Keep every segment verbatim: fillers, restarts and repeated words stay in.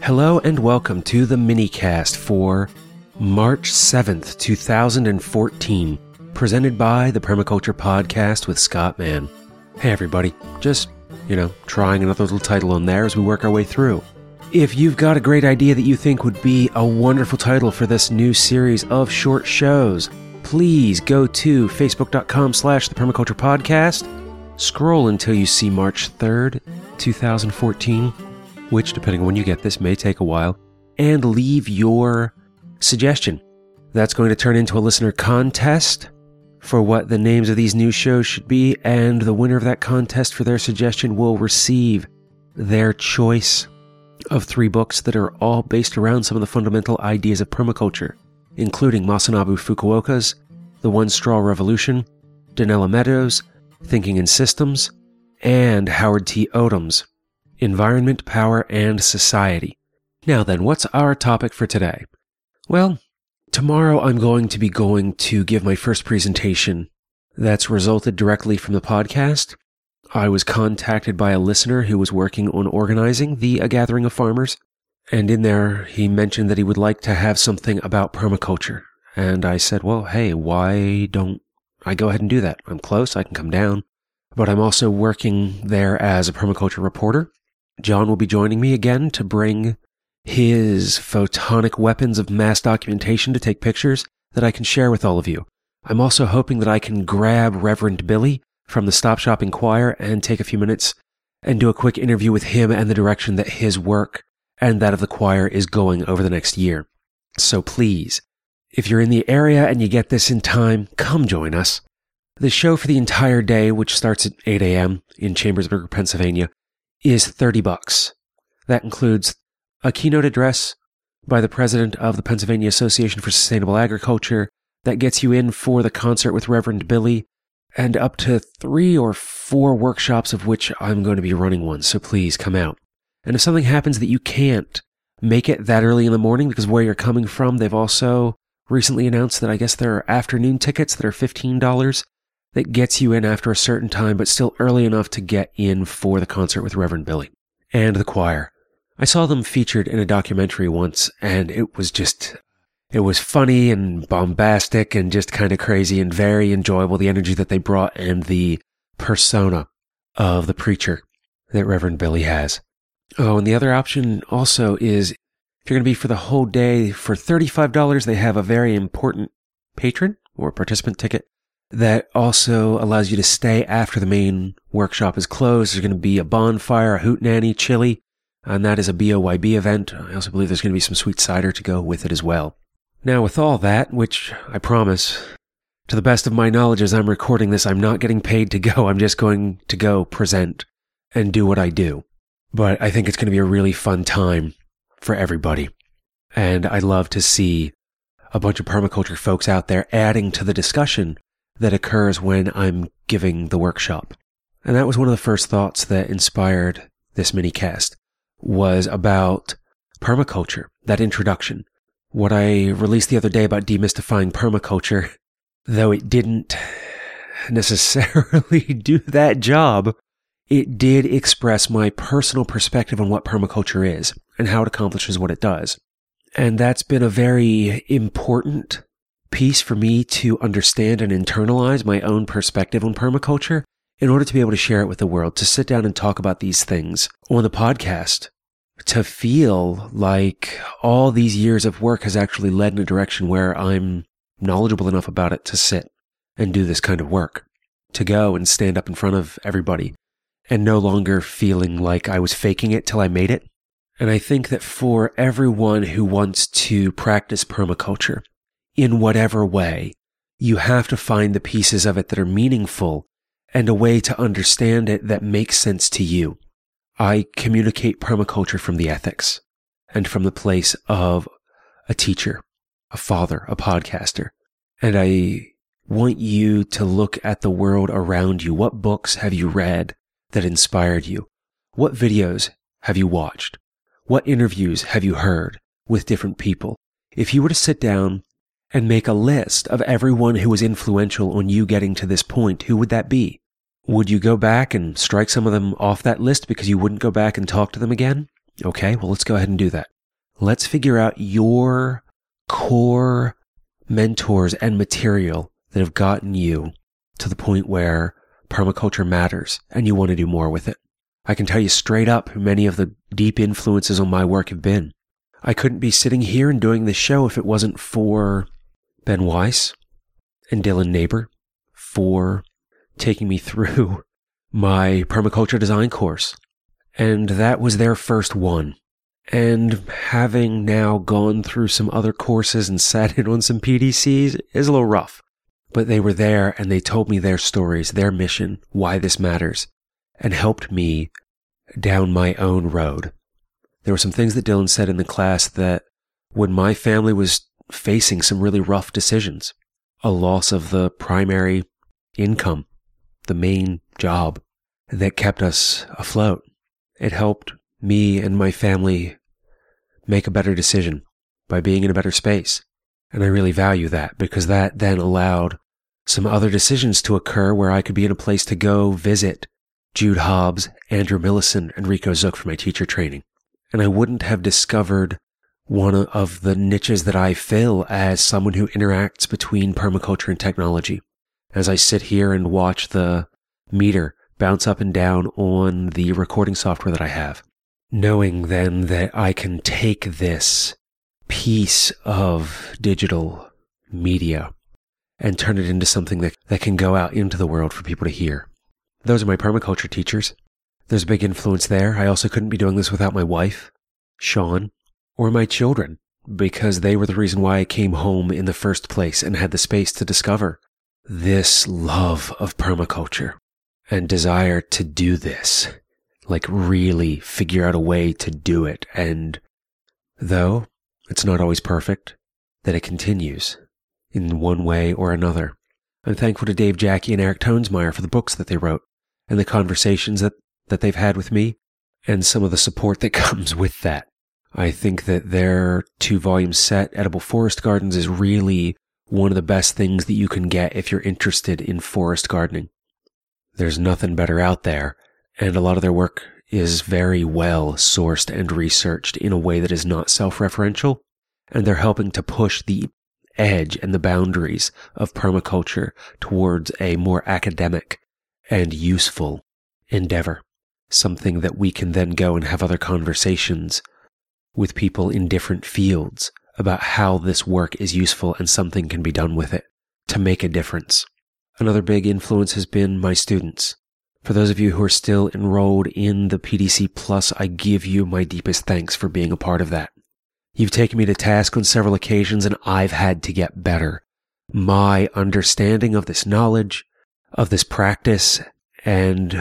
Hello and welcome to the minicast for March seventh, two thousand fourteen, presented by the Permaculture Podcast with Scott Mann. Hey everybody, just, you know, trying another little title on there as we work our way through. If you've got a great idea that you think would be a wonderful title for this new series of short shows, please go to facebook.com slash the Permaculture Podcast, scroll until you see March third, two thousand fourteen, which, depending on when you get this, may take a while, and leave your suggestion. That's going to turn into a listener contest for what the names of these new shows should be, and the winner of that contest for their suggestion will receive their choice of three books that are all based around some of the fundamental ideas of permaculture, including Masanobu Fukuoka's The One Straw Revolution, Donella Meadows' Thinking in Systems, and Howard T. Odom's Environment, Power, and Society. Now then, what's our topic for today? Well, tomorrow I'm going to be going to give my first presentation that's resulted directly from the podcast. I was contacted by a listener who was working on organizing the A Gathering of Farmers, and in there he mentioned that he would like to have something about permaculture. And I said, well, hey, why don't I go ahead and do that? I'm close, I can come down. But I'm also working there as a permaculture reporter. John will be joining me again to bring his photonic weapons of mass documentation to take pictures that I can share with all of you. I'm also hoping that I can grab Reverend Billy from the Stop Shopping Choir and take a few minutes and do a quick interview with him and the direction that his work and that of the choir is going over the next year. So please, if you're in the area and you get this in time, come join us. The show for the entire day, which starts at eight a.m. in Chambersburg, Pennsylvania, is thirty bucks. That includes a keynote address by the president of the Pennsylvania Association for Sustainable Agriculture that gets you in for the concert with Reverend Billy, and up to three or four workshops, of which I'm going to be running one, so please come out. And if something happens that you can't make it that early in the morning because of where you're coming from, they've also recently announced that I guess there are afternoon tickets that are fifteen dollars that gets you in after a certain time, but still early enough to get in for the concert with Reverend Billy and the choir. I saw them featured in a documentary once, and it was just, it was funny and bombastic and just kind of crazy and very enjoyable, the energy that they brought and the persona of the preacher that Reverend Billy has. Oh, and the other option also is, if you're going to be for the whole day, for thirty-five dollars, they have a very important patron or participant ticket that also allows you to stay after the main workshop is closed. There's going to be a bonfire, a hootenanny, chili, and that is a B O Y B event. I also believe there's going to be some sweet cider to go with it as well. Now, with all that, which I promise, to the best of my knowledge as I'm recording this, I'm not getting paid to go. I'm just going to go present and do what I do. But I think it's going to be a really fun time for everybody. And I love to see a bunch of permaculture folks out there adding to the discussion that occurs when I'm giving the workshop. And that was one of the first thoughts that inspired this minicast, was about permaculture, that introduction. What I released the other day about demystifying permaculture, though it didn't necessarily do that job, it did express my personal perspective on what permaculture is and how it accomplishes what it does. And that's been a very important piece for me to understand and internalize my own perspective on permaculture in order to be able to share it with the world, to sit down and talk about these things on the podcast, to feel like all these years of work has actually led in a direction where I'm knowledgeable enough about it to sit and do this kind of work, to go and stand up in front of everybody and no longer feeling like I was faking it till I made it. And I think that for everyone who wants to practice permaculture, in whatever way, you have to find the pieces of it that are meaningful and a way to understand it that makes sense to you. I communicate permaculture from the ethics and from the place of a teacher, a father, a podcaster. And I want you to look at the world around you. What books have you read that inspired you? What videos have you watched? What interviews have you heard with different people? If you were to sit down and make a list of everyone who was influential on you getting to this point, who would that be? Would you go back and strike some of them off that list because you wouldn't go back and talk to them again? Okay, well, let's go ahead and do that. let's figure out your core mentors and material that have gotten you to the point where permaculture matters and you want to do more with it. I can tell you straight up who many of the deep influences on my work have been. I couldn't be sitting here and doing this show if it wasn't for Ben Weiss and Dylan Neighbor for taking me through my permaculture design course. And that was their first one. And having now gone through some other courses and sat in on some P D Cs is a little rough. But they were there and they told me their stories, their mission, why this matters, and helped me down my own road. There were some things that Dylan said in the class that when my family was facing some really rough decisions, a loss of the primary income, the main job that kept us afloat, it helped me and my family make a better decision by being in a better space. And I really value that because that then allowed some other decisions to occur where I could be in a place to go visit Jude Hobbs, Andrew Millison, and Rico Zook for my teacher training. And I wouldn't have discovered one of the niches that I fill as someone who interacts between permaculture and technology. As I sit here and watch the meter bounce up and down on the recording software that I have, knowing then that I can take this piece of digital media and turn it into something that, that can go out into the world for people to hear. Those are my permaculture teachers. There's a big influence there. I also couldn't be doing this without my wife, Sean, or my children, because they were the reason why I came home in the first place and had the space to discover this love of permaculture and desire to do this, like really figure out a way to do it. And though it's not always perfect, that it continues in one way or another. I'm thankful to Dave Jackie and Eric Tonesmeyer for the books that they wrote and the conversations that, that they've had with me and some of the support that comes with that. I think that their two-volume set, Edible Forest Gardens, is really one of the best things that you can get if you're interested in forest gardening. There's nothing better out there, and a lot of their work is very well sourced and researched in a way that is not self-referential, and they're helping to push the edge and the boundaries of permaculture towards a more academic and useful endeavor, something that we can then go and have other conversations with people in different fields about how this work is useful and something can be done with it to make a difference. Another big influence has been my students. For those of you who are still enrolled in the P D C Plus, I give you my deepest thanks for being a part of that. You've taken me to task on several occasions and I've had to get better. My understanding of this knowledge, of this practice, and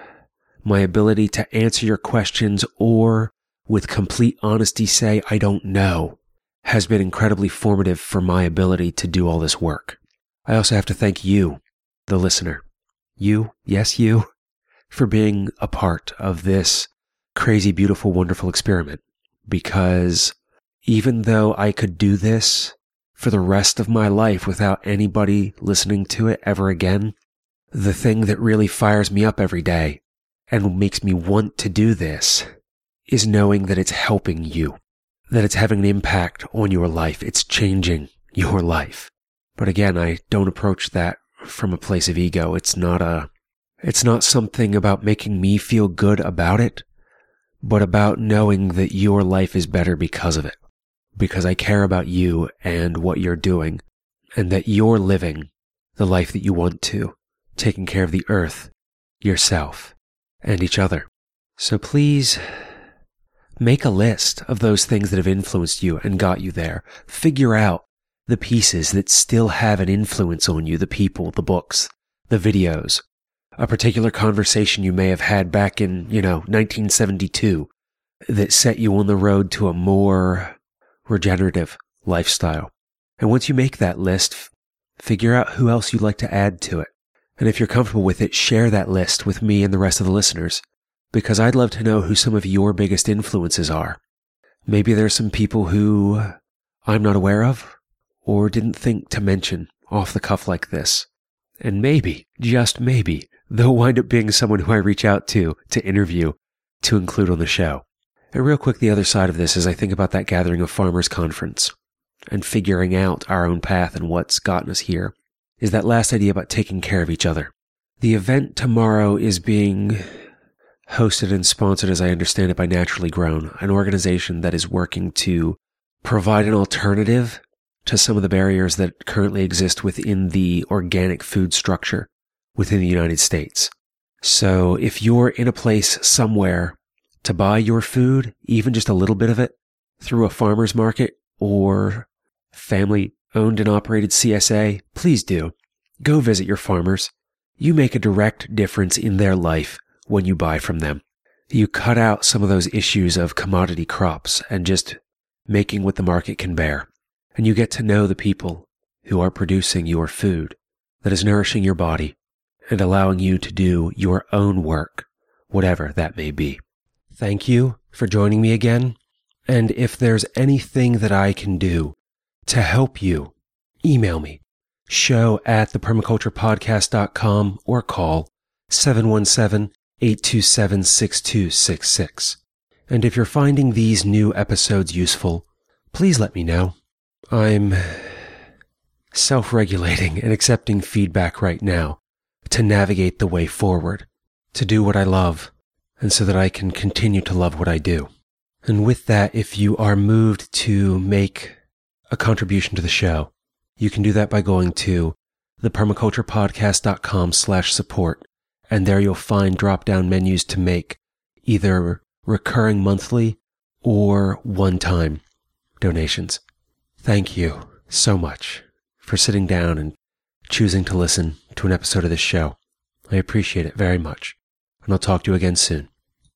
my ability to answer your questions or with complete honesty say, I don't know, has been incredibly formative for my ability to do all this work. I also have to thank you, the listener. You, yes you, for being a part of this crazy, beautiful, wonderful experiment. Because even though I could do this for the rest of my life without anybody listening to it ever again, the thing that really fires me up every day and makes me want to do this is knowing that it's helping you, that it's having an impact on your life. It's changing your life. But again, I don't approach that from a place of ego. It's not a, it's not something about making me feel good about it, but about knowing that your life is better because of it. Because I care about you and what you're doing, and that you're living the life that you want to, taking care of the earth, yourself, and each other. So please make a list of those things that have influenced you and got you there. Figure out the pieces that still have an influence on you, the people, the books, the videos, a particular conversation you may have had back in, you know, nineteen seventy-two that set you on the road to a more regenerative lifestyle. And once you make that list, f- figure out who else you'd like to add to it. And if you're comfortable with it, share that list with me and the rest of the listeners, because I'd love to know who some of your biggest influences are. Maybe there's some people who I'm not aware of or didn't think to mention off the cuff like this. And maybe, just maybe, they'll wind up being someone who I reach out to to interview, to include on the show. And real quick, the other side of this is I think about that Gathering of Farmers conference and figuring out our own path and what's gotten us here, is that last idea about taking care of each other. The event tomorrow is being hosted and sponsored, as I understand it, by Naturally Grown, an organization that is working to provide an alternative to some of the barriers that currently exist within the organic food structure within the United States. So if you're in a place somewhere to buy your food, even just a little bit of it, through a farmer's market or family-owned and operated C S A, please do. Go visit your farmers. You make a direct difference in their life when you buy from them. You cut out some of those issues of commodity crops and just making what the market can bear. And you get to know the people who are producing your food that is nourishing your body and allowing you to do your own work, whatever that may be. Thank you for joining me again. And if there's anything that I can do to help you, email me, show at the permaculture podcast dot com, or call seven one seven, eight two seven, six two six six. And if you're finding these new episodes useful, please let me know. I'm self-regulating and accepting feedback right now to navigate the way forward, to do what I love, and so that I can continue to love what I do. And with that, if you are moved to make a contribution to the show, you can do that by going to the permaculture podcast dot com slash support, and there you'll find drop-down menus to make either recurring monthly or one-time donations. Thank you so much for sitting down and choosing to listen to an episode of this show. I appreciate it very much, and I'll talk to you again soon.